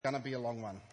Going to be a long one.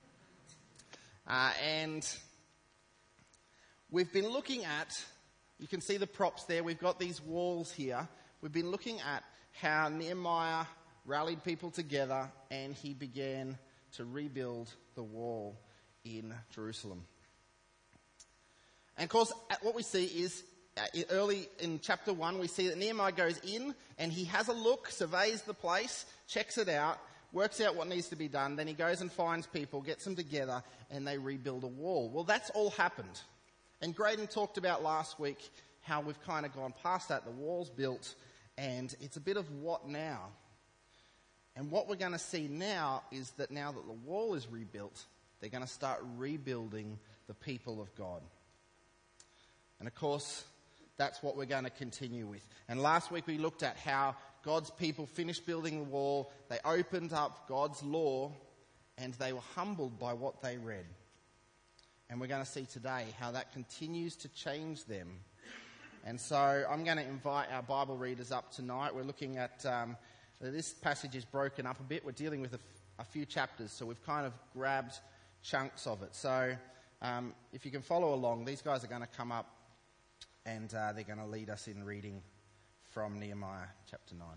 And we've been looking at, you can see the props there, we've got these walls here. We've been looking at how Nehemiah rallied people together and he began to rebuild the wall in Jerusalem. And of course, what we see is early in chapter 1, we see that Nehemiah goes in and he has a look, surveys the place, checks it out, works out what needs to be done. Then he goes and finds people, gets them together, and they rebuild a wall. Well, that's all happened. And Graydon talked about last week how we've kind of gone past that. The wall's built, and it's a bit of what now? And what we're going to see now is that now that the wall is rebuilt, they're going to start rebuilding the people of God. And of course, that's what we're going to continue with. And last week we looked at how God's people finished building the wall, they opened up God's law, and they were humbled by what they read. And we're going to see today how that continues to change them. And so I'm going to invite our Bible readers up tonight. We're looking at, this passage is broken up a bit. We're dealing with a few chapters, so we've kind of grabbed chunks of it. So if you can follow along, these guys are going to come up and they're going to lead us in reading from Nehemiah chapter 9.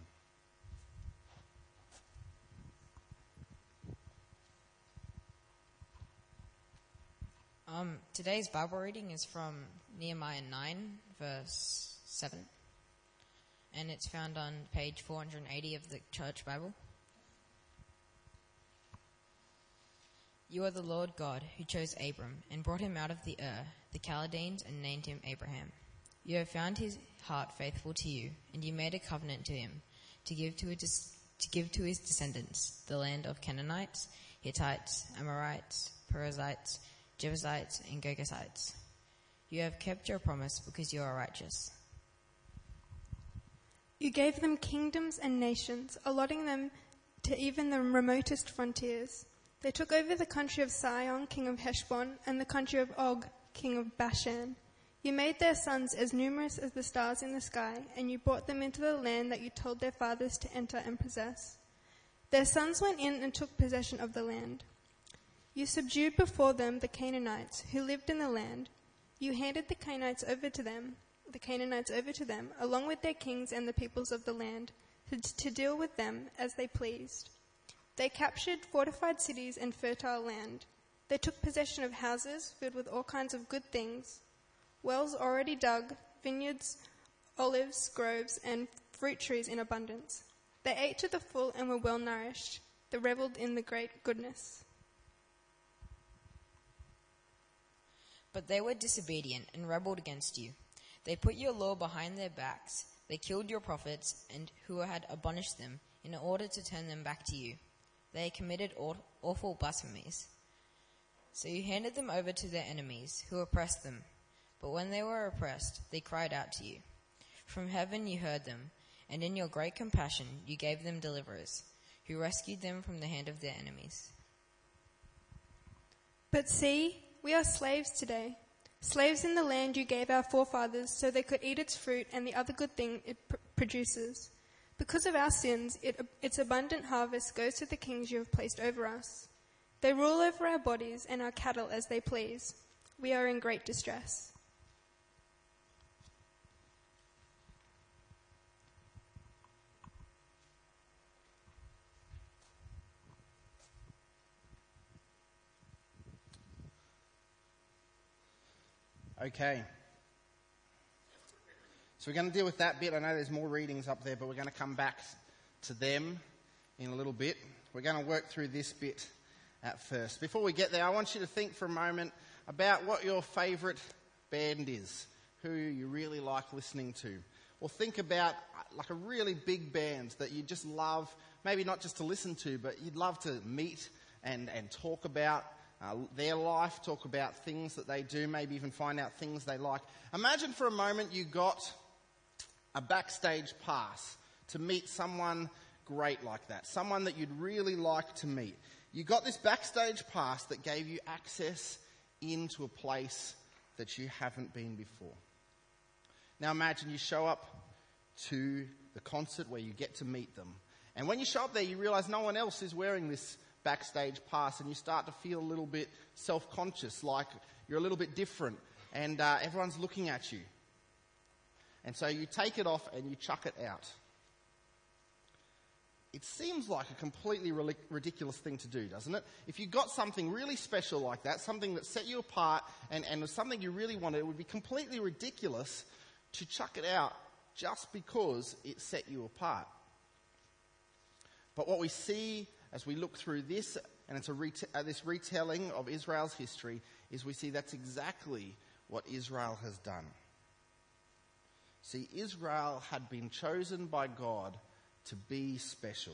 Today's Bible reading is from Nehemiah 9, verse 7. And it's found on page 480 of the Church Bible. You are the Lord God who chose Abram and brought him out of the the Chaldeans, and named him Abraham. You have found his heart faithful to you, and you made a covenant to him to give to his descendants the land of Canaanites, Hittites, Amorites, Perizzites, Jebusites, and Girgashites. You have kept your promise because you are righteous. You gave them kingdoms and nations, allotting them to even the remotest frontiers. They took over the country of Sihon, king of Heshbon, and the country of Og, king of Bashan. You made their sons as numerous as the stars in the sky, and you brought them into the land that you told their fathers to enter and possess. Their sons went in and took possession of the land. You subdued before them the Canaanites who lived in the land. You handed the Canaanites over to them, along with their kings and the peoples of the land, to deal with them as they pleased. They captured fortified cities and fertile land. They took possession of houses filled with all kinds of good things, wells already dug, vineyards, olives, groves, and fruit trees in abundance. They ate to the full and were well nourished. They reveled in the great goodness. But they were disobedient and rebelled against you. They put your law behind their backs. They killed your prophets and who had admonished them in order to turn them back to you. They committed awful blasphemies. So you handed them over to their enemies who oppressed them. But when they were oppressed, they cried out to you. From heaven you heard them, and in your great compassion you gave them deliverers, who rescued them from the hand of their enemies. But see, we are slaves today, slaves in the land you gave our forefathers so they could eat its fruit and the other good thing it produces. Because of our sins, its abundant harvest goes to the kings you have placed over us. They rule over our bodies and our cattle as they please. We are in great distress. Okay. So we're going to deal with that bit. I know there's more readings up there, but we're going to come back to them in a little bit. We're going to work through this bit at first. Before we get there, I want you to think for a moment about what your favourite band is, who you really like listening to. Or think about like a really big band that you just love, maybe not just to listen to, but you'd love to meet and talk about their life, talk about things that they do, maybe even find out things they like. Imagine for a moment you got a backstage pass to meet someone great like that, someone that you'd really like to meet. You got this backstage pass that gave you access into a place that you haven't been before. Now imagine you show up to the concert where you get to meet them. And when you show up there, you realise no one else is wearing this backstage pass and you start to feel a little bit self-conscious, like you're a little bit different and everyone's looking at you. And so you take it off and you chuck it out. It seems like a completely ridiculous thing to do, doesn't it? If you got something really special like that, something that set you apart and was something you really wanted, it would be completely ridiculous to chuck it out just because it set you apart. But what we see as we look through this, and it's this retelling of Israel's history, is we see that's exactly what Israel has done. See, Israel had been chosen by God to be special.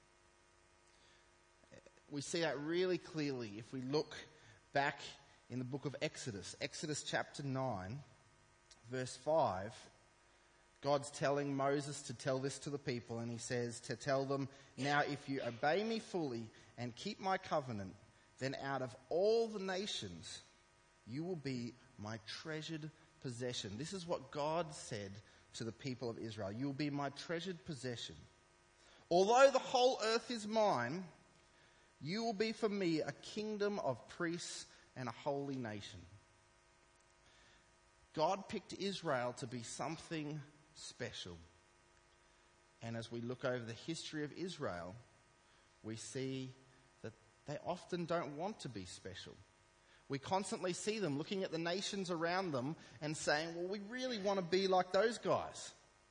We see that really clearly if we look back in the book of Exodus. Exodus chapter 9, verse 5. God's telling Moses to tell this to the people, and he says to tell them, "Now if you obey me fully and keep my covenant, then out of all the nations you will be my treasured possession." This is what God said to the people of Israel. "You will be my treasured possession. Although the whole earth is mine, you will be for me a kingdom of priests and a holy nation." God picked Israel to be something special. And as we look over the history of Israel, we see that they often don't want to be special. We constantly see them looking at the nations around them and saying, well, we really want to be like those guys.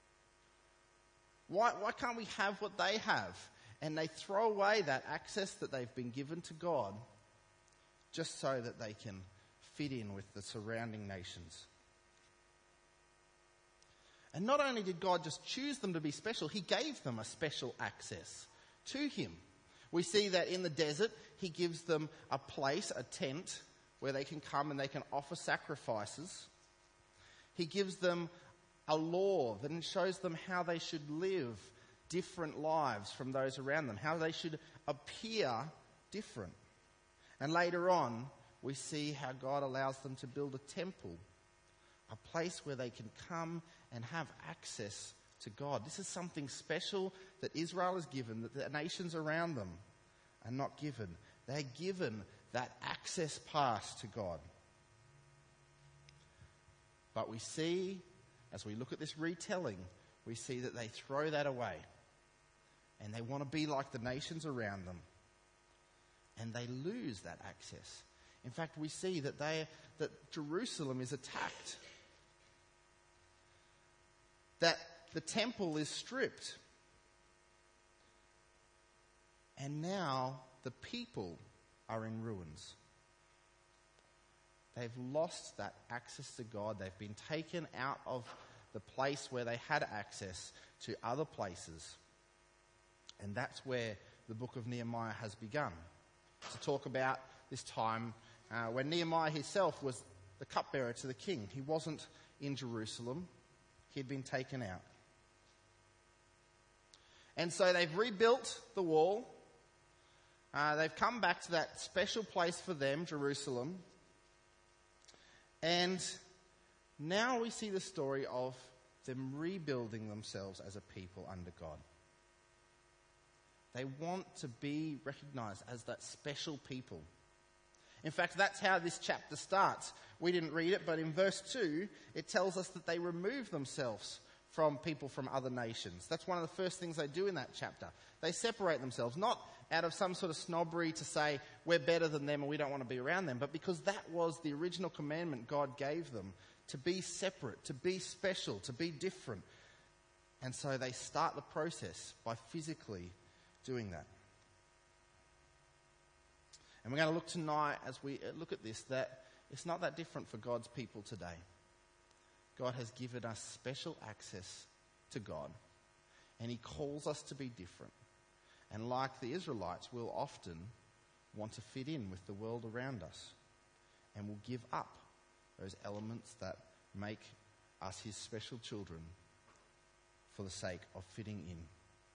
Why can't we have what they have? And they throw away that access that they've been given to God just so that they can fit in with the surrounding nations. And not only did God just choose them to be special, he gave them a special access to him. We see that in the desert, he gives them a place, a tent, where they can come and they can offer sacrifices. He gives them a law that shows them how they should live different lives from those around them, how they should appear different. And later on, we see how God allows them to build a temple, a place where they can come and have access to God. This is something special that Israel is given, that the nations around them are not given. They're given that access pass to God. But we see, as we look at this retelling, we see that they throw that away. And they want to be like the nations around them. And they lose that access. In fact, we see that Jerusalem is attacked. That the temple is stripped. And now the people are in ruins. They've lost that access to God. They've been taken out of the place where they had access to other places. And that's where the book of Nehemiah has begun. To talk about this time when Nehemiah himself was the cupbearer to the king. He wasn't in Jerusalem. He'd been taken out. And so they've rebuilt the wall. They've come back to that special place for them, Jerusalem. And now we see the story of them rebuilding themselves as a people under God. They want to be recognized as that special people. In fact, that's how this chapter starts. We didn't read it, but in verse 2, it tells us that they remove themselves from people from other nations. That's one of the first things they do in that chapter. They separate themselves, not out of some sort of snobbery to say we're better than them and we don't want to be around them, but because that was the original commandment God gave them, to be separate, to be special, to be different. And so they start the process by physically doing that. And we're going to look tonight as we look at this, that it's not that different for God's people today. God has given us special access to God, and he calls us to be different. And like the Israelites, we'll often want to fit in with the world around us, and we'll give up those elements that make us his special children for the sake of fitting in.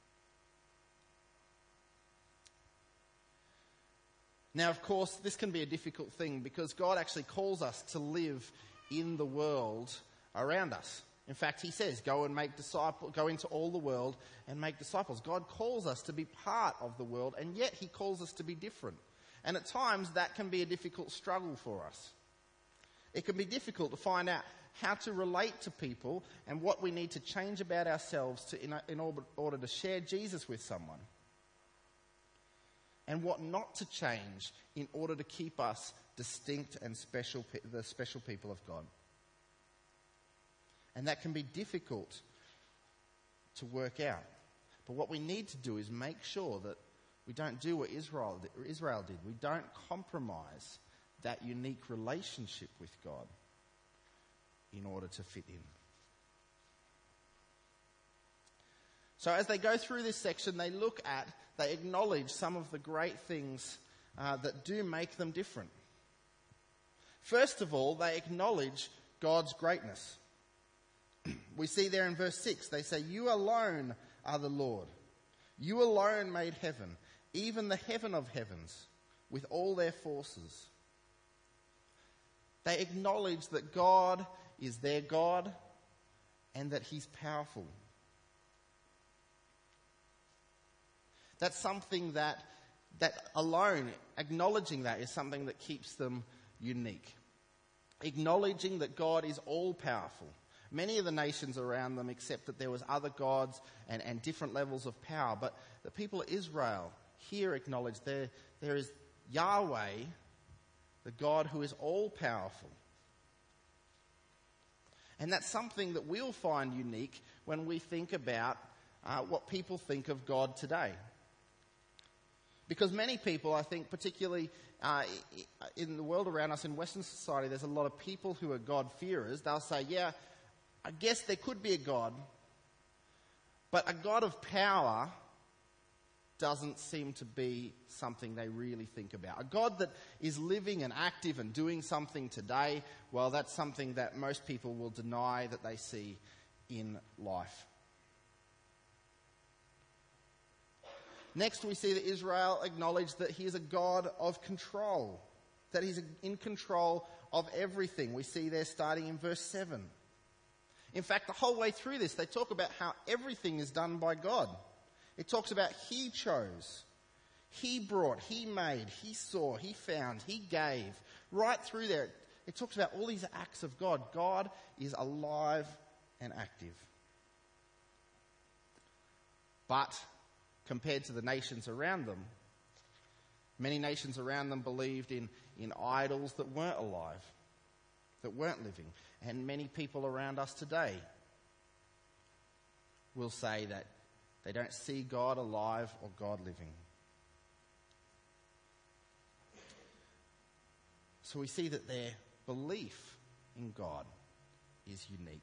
Now, of course, this can be a difficult thing because God actually calls us to live in the world around us. In fact, he says, go into all the world and make disciples. God calls us to be part of the world, and yet he calls us to be different. And at times that can be a difficult struggle for us. It can be difficult to find out how to relate to people and what we need to change about ourselves in order to share Jesus with someone. And what not to change in order to keep us distinct and the special people of God. And that can be difficult to work out. But what we need to do is make sure that we don't do what Israel did. We don't compromise that unique relationship with God in order to fit in. So as they go through this section, they acknowledge some of the great things that do make them different. First of all, they acknowledge God's greatness. We see there in verse 6, they say, "You alone are the Lord. You alone made heaven, even the heaven of heavens, with all their forces." They acknowledge that God is their God and that he's powerful. That's something that alone, acknowledging that, is something that keeps them unique. Acknowledging that God is all-powerful. Many of the nations around them accept that there was other gods and different levels of power, but the people of Israel here acknowledge there is Yahweh, the God who is all-powerful. And that's something that we'll find unique when we think about what people think of God today. Because many people, I think, particularly in the world around us in Western society, there's a lot of people who are God-fearers. They'll say, yeah, I guess there could be a God, but a God of power doesn't seem to be something they really think about. A God that is living and active and doing something today, well, that's something that most people will deny that they see in life. Next, we see that Israel acknowledged that he is a God of control, that he's in control of everything. We see there starting in verse 7. In fact, the whole way through this, they talk about how everything is done by God. It talks about he chose, he brought, he made, he saw, he found, he gave. Right through there, it talks about all these acts of God. God is alive and active. But compared to the nations around them, many nations around them believed in idols that weren't alive, that weren't living. And many people around us today will say that they don't see God alive or God living. So we see that their belief in God is unique.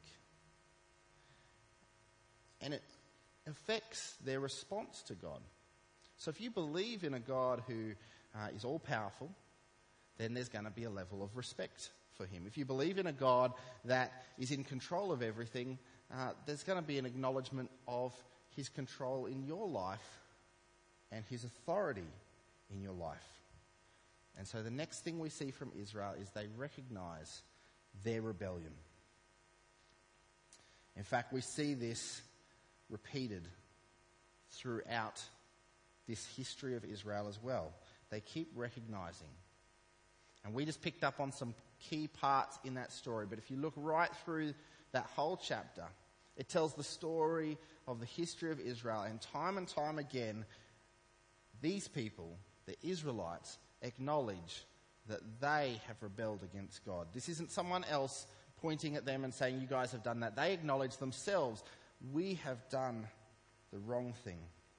And it affects their response to God. So if you believe in a God who is all-powerful, then there's going to be a level of respect for him. If you believe in a God that is in control of everything, there's going to be an acknowledgement of his control in your life and his authority in your life. And so the next thing we see from Israel is they recognize their rebellion. In fact, we see this repeated throughout this history of Israel as well. They keep recognizing. And we just picked up on some key parts in that story. But if you look right through that whole chapter, it tells the story of the history of Israel. And time again, these people, the Israelites, acknowledge that they have rebelled against God. This isn't someone else pointing at them and saying, you guys have done that. They acknowledge themselves, we have done the wrong thing.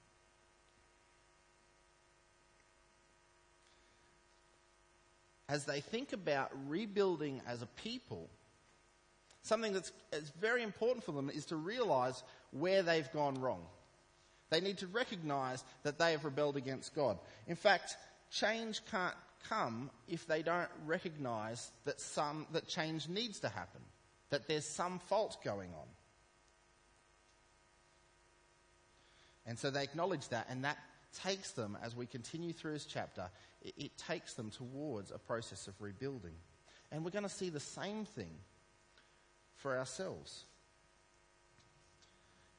As they think about rebuilding as a people, something that's very important for them is to realize where they've gone wrong. They need to recognize that they have rebelled against God. In fact, change can't come if they don't recognize that change needs to happen, that there's some fault going on. And so they acknowledge that, and that takes them, as we continue through this chapter, it takes them towards a process of rebuilding. And we're going to see the same thing for ourselves.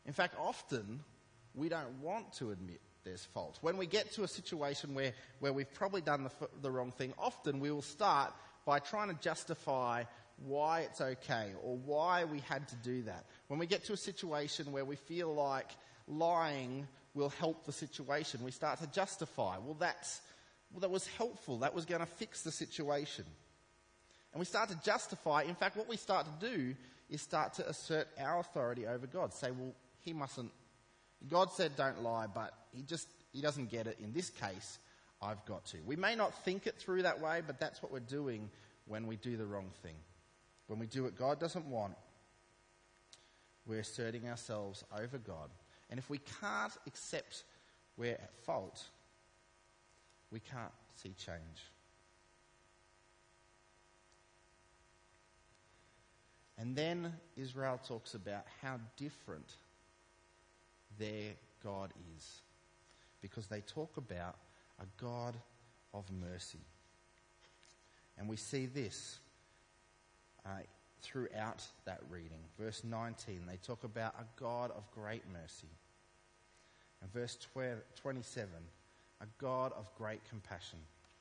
In fact, often we don't want to admit there's fault. When we get to a situation where we've probably done the wrong thing, often we will start by trying to justify why it's okay or why we had to do that. When we get to a situation where we feel like lying will help the situation, we start to justify, that was helpful, that was going to fix the situation. And we start to justify. In fact, what we start to do is start to assert our authority over God. Say, well, he mustn't. God said don't lie, but he doesn't get it. In this case, I've got to. We may not think it through that way, but that's what we're doing when we do the wrong thing. When we do what God doesn't want, we're asserting ourselves over God. And if we can't accept we're at fault, we can't see change. And then Israel talks about how different their God is, because they talk about a God of mercy. And we see this throughout that reading. Verse 19, they talk about a God of great mercy. And verse 27, a God of great compassion.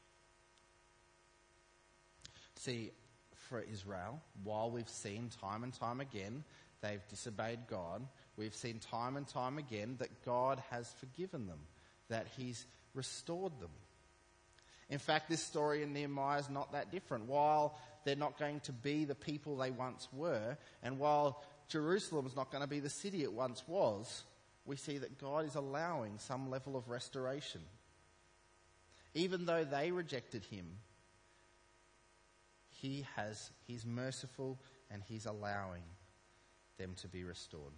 See, for Israel, while we've seen time and time again they've disobeyed God, we've seen time and time again that God has forgiven them, that he's restored them. In fact, this story in Nehemiah is not that different. While they're not going to be the people they once were, and while Jerusalem is not going to be the city it once was, we see that God is allowing some level of restoration. Even though they rejected him, he's merciful and he's allowing them to be restored.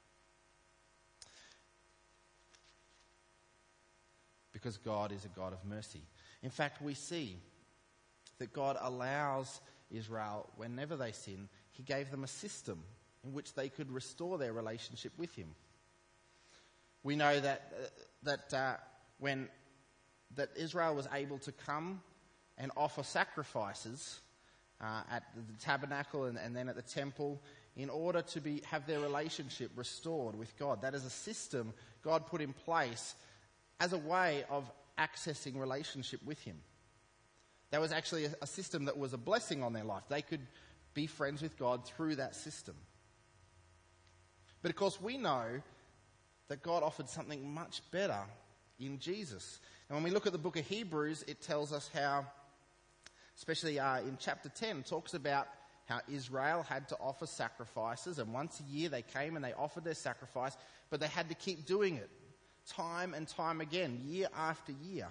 Because God is a God of mercy. In fact, we see that God allows Israel, whenever they sin, he gave them a system in which they could restore their relationship with him. We know that Israel was able to come and offer sacrifices at the tabernacle and then at the temple in order to have their relationship restored with God. That is a system God put in place as a way of accessing relationship with him. That was actually a system that was a blessing on their life. They could be friends with God through that system. But of course we know that God offered something much better in Jesus. And when we look at the book of Hebrews, it tells us how, especially in chapter 10, talks about how Israel had to offer sacrifices, and once a year they came and they offered their sacrifice, but they had to keep doing it time and time again, year after year.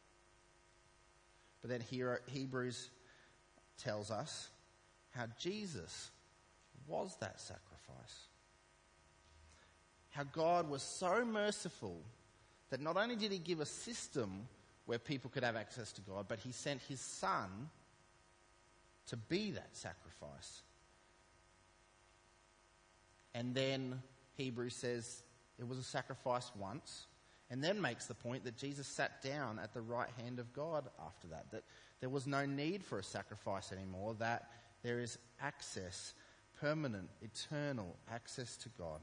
But then here Hebrews tells us how Jesus was that sacrifice. How God was so merciful that not only did he give a system where people could have access to God, but he sent his son to be that sacrifice. And then Hebrews says it was a sacrifice once, and then makes the point that Jesus sat down at the right hand of God after that there was no need for a sacrifice anymore, that there is access, permanent, eternal access to God.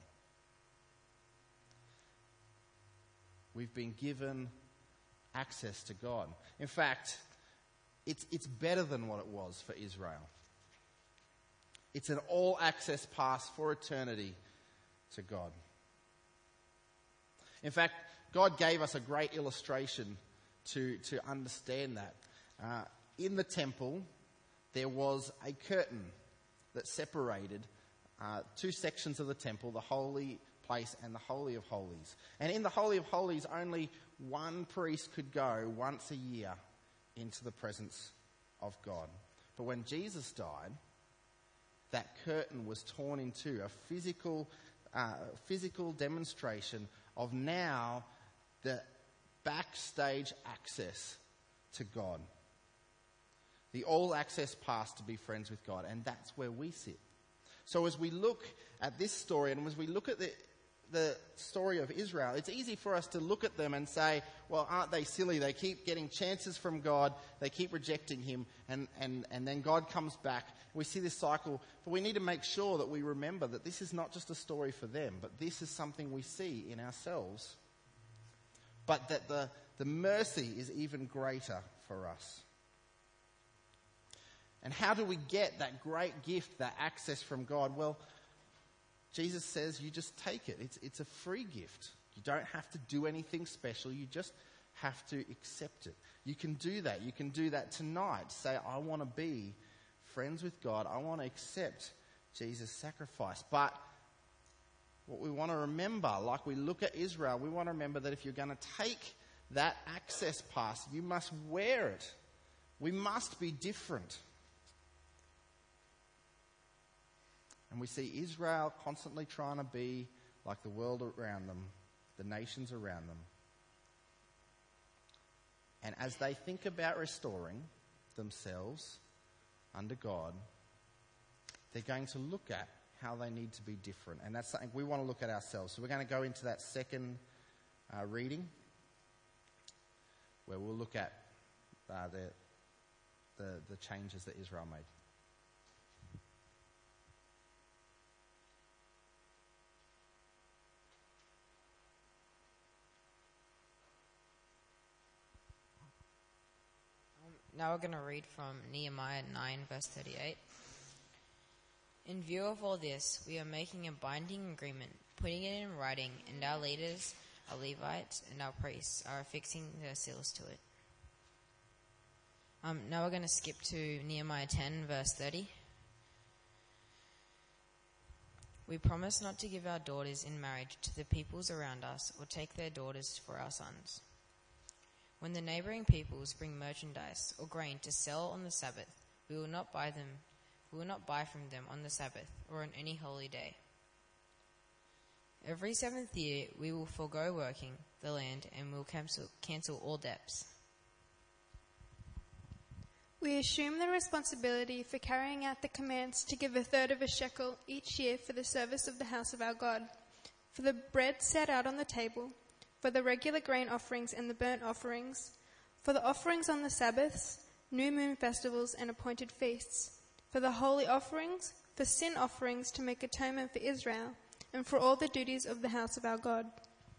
We've been given access to God. In fact, it's better than what it was for Israel. It's an all-access pass for eternity to God. In fact, God gave us a great illustration to understand that. In the temple, there was a curtain that separated two sections of the temple, the holy place and the Holy of Holies. And in the Holy of Holies, only one priest could go once a year into the presence of God. But when Jesus died, that curtain was torn in two, a physical demonstration of now the backstage access to God. The all-access pass to be friends with God, and that's where we sit. So as we look at this story, and as we look at the story of Israel, it's easy for us to look at them and say, well, aren't they silly? They keep getting chances from God, they keep rejecting him, and then God comes back. We see this cycle, but we need to make sure that we remember that this is not just a story for them, but this is something we see in ourselves. But that the mercy is even greater for us. And how do we get that great gift, that access from God? Well, Jesus says you just take it. It's a free gift. You don't have to do anything special. You just have to accept it. You can do that. You can do that tonight. Say, I want to be friends with God. I want to accept Jesus' sacrifice. But what we want to remember, like we look at Israel, we want to remember that if you're going to take that access pass, you must wear it. We must be different. And we see Israel constantly trying to be like the world around them, the nations around them. And as they think about restoring themselves under God, they're going to look at how they need to be different. And that's something we want to look at ourselves. So we're going to go into that second reading, where we'll look at the changes that Israel made. Now we're going to read from Nehemiah 9, verse 38. In view of all this, we are making a binding agreement, putting it in writing, and our leaders, our Levites, and our priests are affixing their seals to it. Now we're going to skip to Nehemiah 10, verse 30. We promise not to give our daughters in marriage to the peoples around us or take their daughters for our sons. When the neighboring peoples bring merchandise or grain to sell on the Sabbath, we will not buy from them on the Sabbath or on any holy day. Every 7th year we will forego working the land and will cancel all debts. We assume the responsibility for carrying out the commands to give 1/3 of a shekel each year for the service of the house of our God, for the bread set out on the table, for the regular grain offerings and the burnt offerings, for the offerings on the Sabbaths, new moon festivals and appointed feasts, for the holy offerings, for sin offerings to make atonement for Israel, and for all the duties of the house of our God.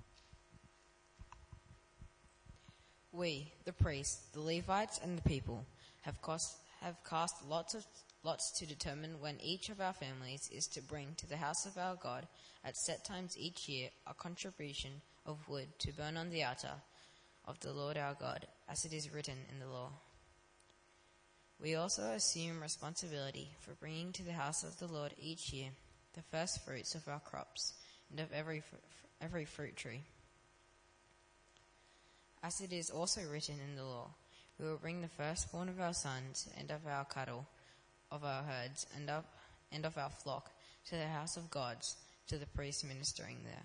We, the priests, the Levites, and the people, have cast lots to determine when each of our families is to bring to the house of our God at set times each year a contribution of wood to burn on the altar of the Lord our God, as it is written in the law. We also assume responsibility for bringing to the house of the Lord each year the first fruits of our crops and of every fruit tree. As it is also written in the law, we will bring the firstborn of our sons and of our cattle, of our herds, and of our flock to the house of God, to the priests ministering there.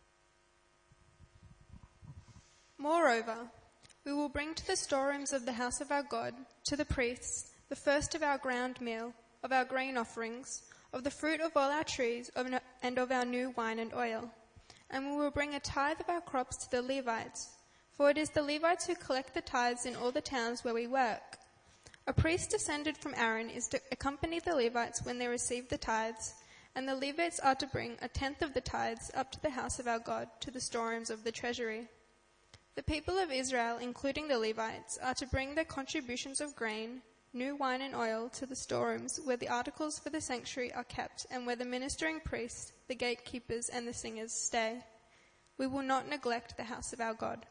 Moreover, we will bring to the storerooms of the house of our God, to the priests, the first of our ground meal, of our grain offerings, of the fruit of all our trees, and of our new wine and oil. And we will bring a tithe of our crops to the Levites, for it is the Levites who collect the tithes in all the towns where we work. A priest descended from Aaron is to accompany the Levites when they receive the tithes, and the Levites are to bring 1/10 of the tithes up to the house of our God, to the storerooms of the treasury. The people of Israel, including the Levites, are to bring their contributions of grain, new wine and oil to the storerooms where the articles for the sanctuary are kept and where the ministering priests, the gatekeepers and the singers stay. We will not neglect the house of our God.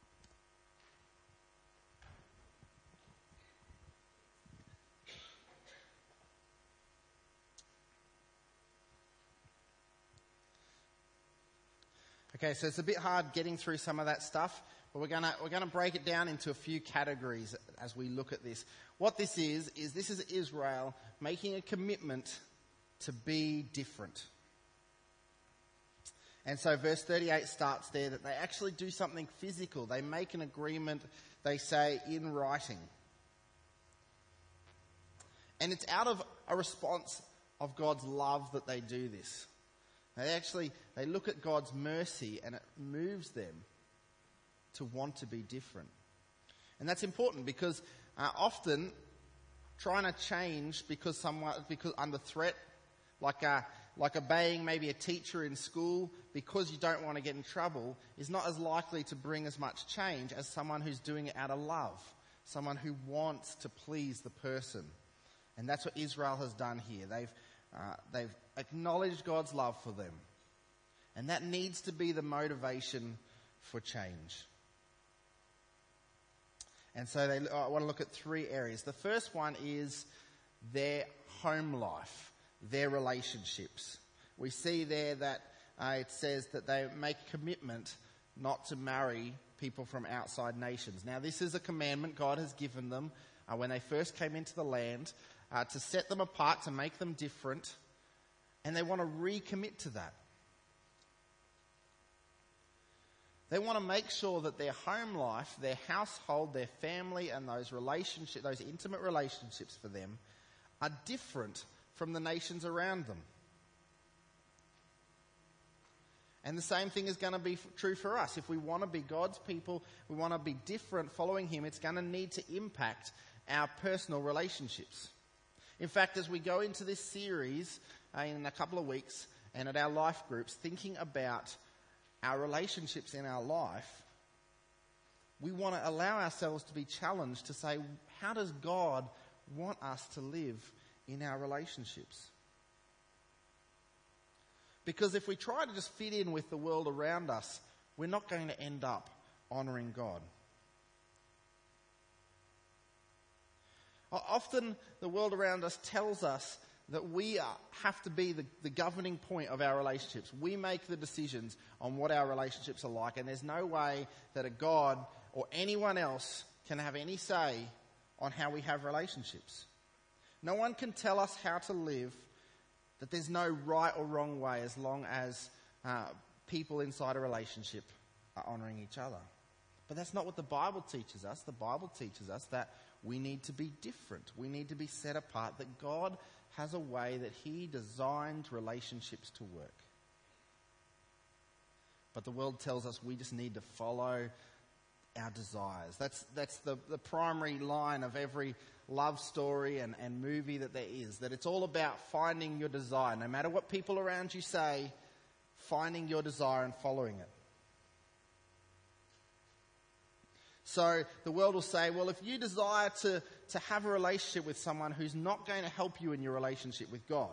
Okay, so it's a bit hard getting through some of that stuff, but we're gonna break it down into a few categories as we look at this. What this is Israel making a commitment to be different. And so verse 38 starts there that they actually do something physical. They make an agreement, they say, in writing. And it's out of a response of God's love that they do this. They look at God's mercy and it moves them to want to be different. And that's important because often trying to change because under threat, like obeying maybe a teacher in school because you don't want to get in trouble, is not as likely to bring as much change as someone who's doing it out of love, someone who wants to please the person. And that's what Israel has done here. They've acknowledged God's love for them. And that needs to be the motivation for change. And so I want to look at 3 areas. The first one is their home life, their relationships. We see there that it says that they make a commitment not to marry people from outside nations. Now, this is a commandment God has given them when they first came into the land to set them apart, to make them different, and they want to recommit to that. They want to make sure that their home life, their household, their family, and those relationships, those intimate relationships for them, are different from the nations around them. And the same thing is going to be true for us. If we want to be God's people, we want to be different following Him, it's going to need to impact our personal relationships. In fact, as we go into this series in a couple of weeks and at our life groups, thinking about our relationships in our life, we want to allow ourselves to be challenged to say, how does God want us to live in our relationships? Because if we try to just fit in with the world around us, we're not going to end up honouring God. Often the world around us tells us that we have to be the governing point of our relationships. We make the decisions on what our relationships are like, and there's no way that a God or anyone else can have any say on how we have relationships. No one can tell us how to live, that there's no right or wrong way as long as people inside a relationship are honouring each other. But that's not what the Bible teaches us. The Bible teaches us that we need to be different. We need to be set apart, that God has a way that He designed relationships to work. But the world tells us we just need to follow our desires. That's the primary line of every love story and movie that there is, that it's all about finding your desire. No matter what people around you say, finding your desire and following it. So the world will say, well, if you desire to have a relationship with someone who's not going to help you in your relationship with God,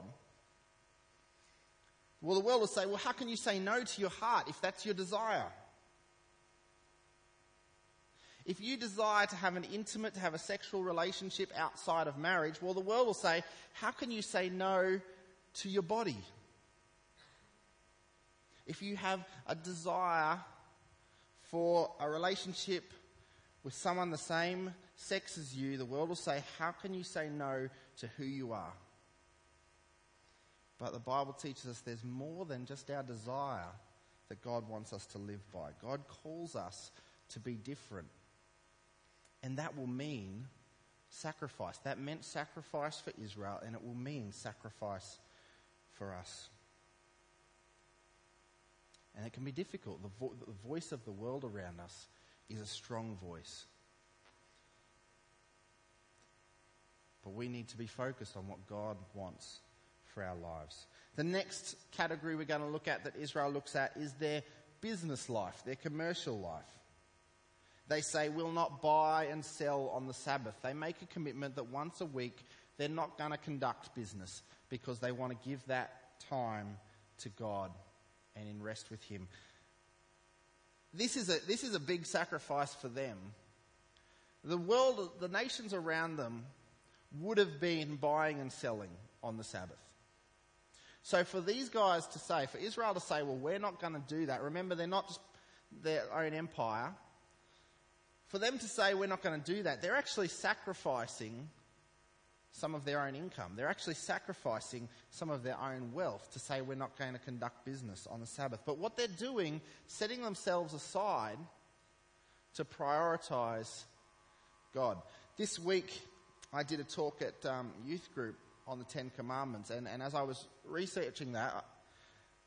well, the world will say, well, how can you say no to your heart if that's your desire? If you desire to have to have a sexual relationship outside of marriage, well, the world will say, how can you say no to your body? If you have a desire for a relationship with someone the same sex as you, the world will say, how can you say no to who you are? But the Bible teaches us there's more than just our desire that God wants us to live by. God calls us to be different. And that will mean sacrifice. That meant sacrifice for Israel, and it will mean sacrifice for us. And it can be difficult. The voice of the world around us is a strong voice. But we need to be focused on what God wants for our lives. The next category we're going to look at that Israel looks at is their business life, their commercial life. They say, we'll not buy and sell on the Sabbath. They make a commitment that once a week they're not going to conduct business because they want to give that time to God and in rest with Him. This is a big sacrifice for them. The world, the nations around them would have been buying and selling on the Sabbath. So for these guys to say, for Israel to say, well, we're not going to do that. Remember, they're not just their own empire. For them to say we're not going to do that, they're actually sacrificing some of their own income. They're actually sacrificing some of their own wealth to say we're not going to conduct business on the Sabbath. But what they're doing, setting themselves aside to prioritize God. This week, I did a talk at youth group on the Ten Commandments, and as I was researching that,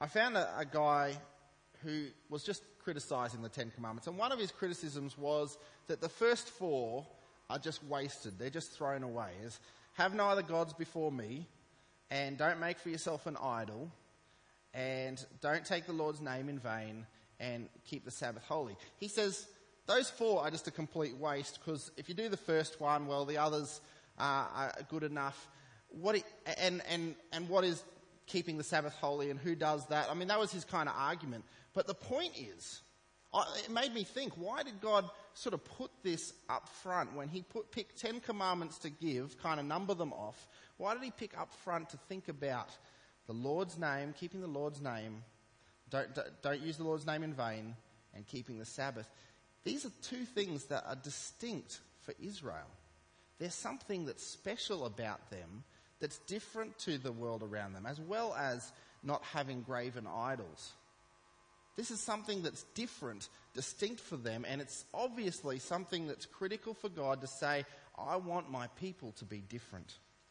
I found a guy who was just criticising the Ten Commandments, and one of his criticisms was that the first 4 are just wasted. They're just thrown away. It's, have no other gods before me, and don't make for yourself an idol, and don't take the Lord's name in vain, and keep the Sabbath holy. He says those 4 are just a complete waste, because if you do the first one, well, the others are good enough. What is keeping the Sabbath holy, and who does that? I mean, that was his kind of argument. But the point is, it made me think, why did God sort of put this up front when he picked 10 commandments to give, kind of number them off? Why did he pick up front to think about the Lord's name, keeping the Lord's name, don't use the Lord's name in vain, and keeping the Sabbath? These are 2 things that are distinct for Israel. There's something that's special about them that's different to the world around them, as well as not having graven idols. This is something that's different, distinct for them, and it's obviously something that's critical for God to say, I want my people to be different.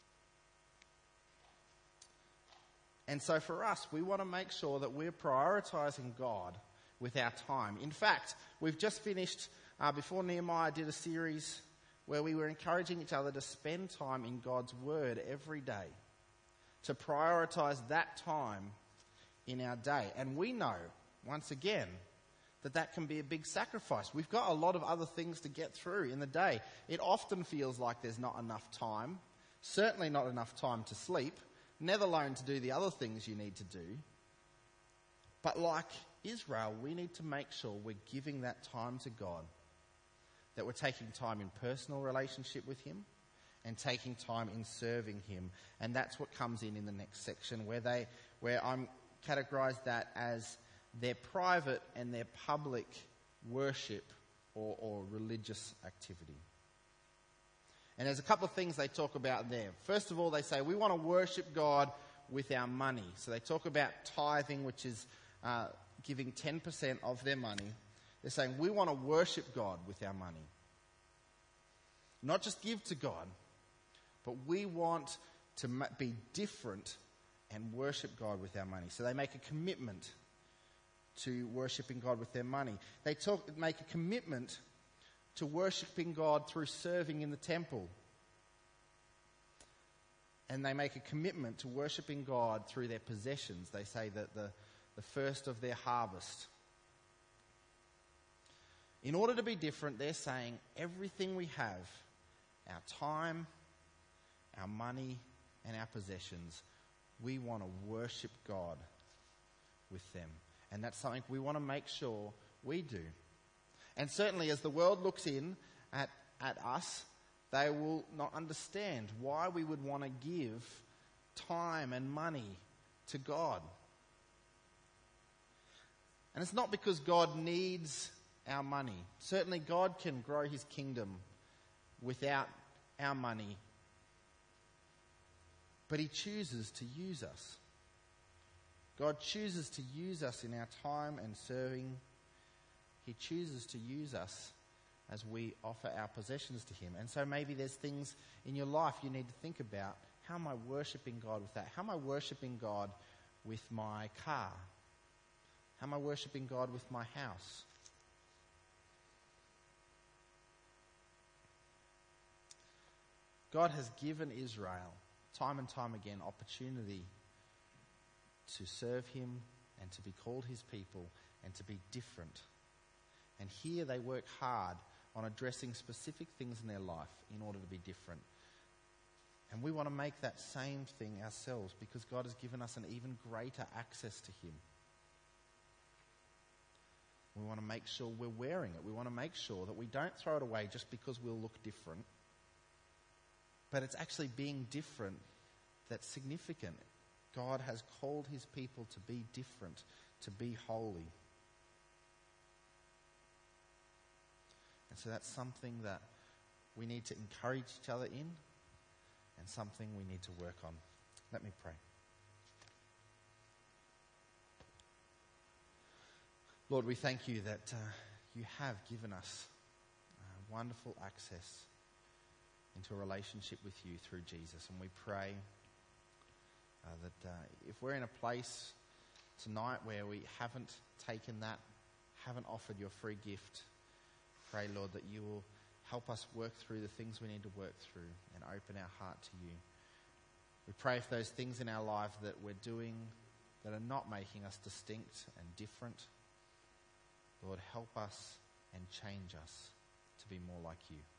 And so for us, we want to make sure that we're prioritising God with our time. In fact, we've just finished, before Nehemiah did a series where we were encouraging each other to spend time in God's Word every day, to prioritise that time in our day. And we know, once again, that can be a big sacrifice. We've got a lot of other things to get through in the day. It often feels like there's not enough time, certainly not enough time to sleep, never alone to do the other things you need to do. But like Israel, we need to make sure we're giving that time to God, that we're taking time in personal relationship with him and taking time in serving him. And that's what comes in the next section, where I'm categorised that as their private and their public worship or religious activity. And there's a couple of things they talk about there. First of all, they say we want to worship God with our money. So they talk about tithing, which is giving 10% of their money. They're saying we want to worship God with our money. Not just give to God, but we want to be different and worship God with our money. So they make a commitment to worshipping God with their money. They make a commitment to worshipping God through serving in the temple. And they make a commitment to worshipping God through their possessions. They say that the first of their harvest. In order to be different, they're saying everything we have, our time, our money, and our possessions, we want to worship God with them. And that's something we want to make sure we do. And certainly as the world looks in at us, they will not understand why we would want to give time and money to God. And it's not because God needs our money. Certainly God can grow his kingdom without our money. But he chooses to use us. God chooses to use us in our time and serving. He chooses to use us as we offer our possessions to him. And so maybe there's things in your life you need to think about. How am I worshipping God with that? How am I worshipping God with my car? How am I worshipping God with my house? God has given Israel time and time again opportunity to serve him and to be called his people and to be different. And here they work hard on addressing specific things in their life in order to be different. And we want to make that same thing ourselves because God has given us an even greater access to him. We want to make sure we're wearing it. We want to make sure that we don't throw it away just because we'll look different. But it's actually being different that's significant. God has called his people to be different, to be holy. And so that's something that we need to encourage each other in and something we need to work on. Let me pray. Lord, we thank you that you have given us wonderful access into a relationship with you through Jesus. And we pray that if we're in a place tonight where we haven't taken that, haven't offered your free gift, pray, Lord, that you will help us work through the things we need to work through and open our heart to you. We pray for those things in our life that we're doing that are not making us distinct and different. Lord, help us and change us to be more like you.